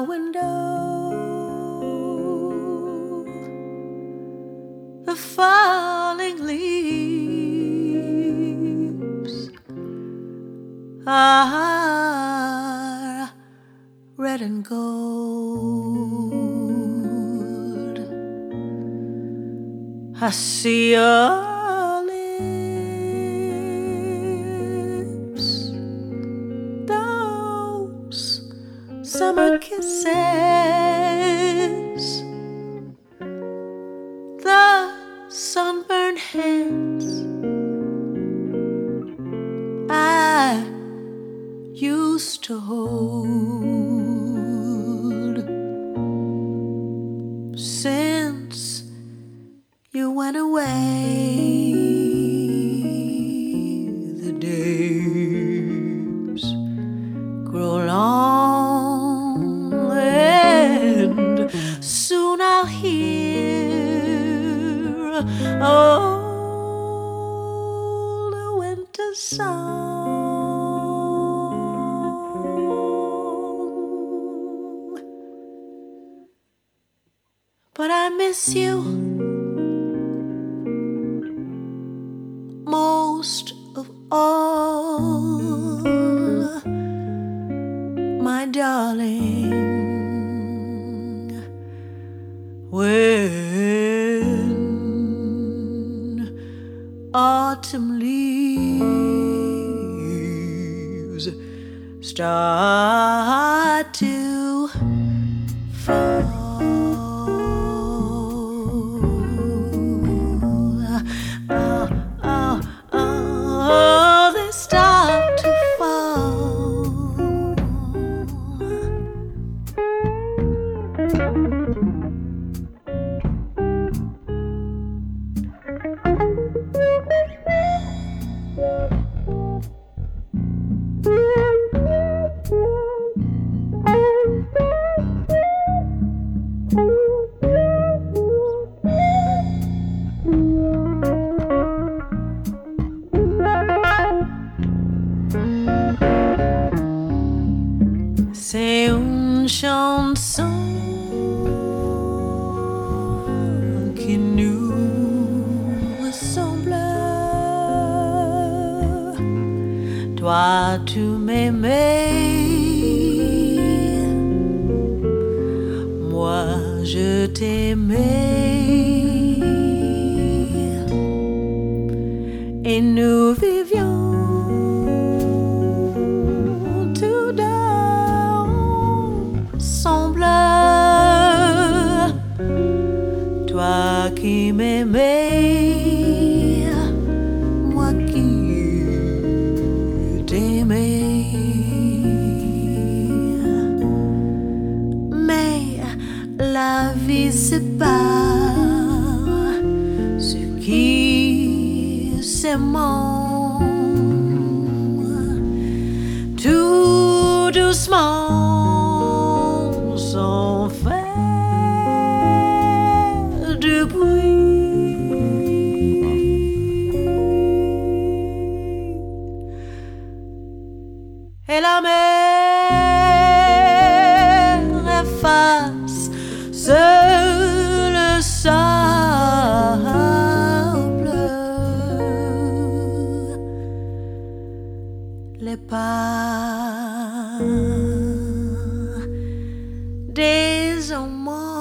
window, the falling leaves are red and gold. I see your lips, those summer kisses, the sunburned hands I used to hold. Since you went away, the days grow long, and soon I'll hear old winter song. But I miss you most of all, my darling. When autumn leaves start to fall, they start to fall. C'est une chanson qui nous ressemble. Toi, tu m'aimais, moi, je t'aimais, et nous vivions tous deux ensemble. Toi qui m'aimais, moi qui t'aimais. Mais la vie sépare ceux qui s'aiment tout doucement, sans faire de bruit. Et la mer efface le sable, les pas des amants.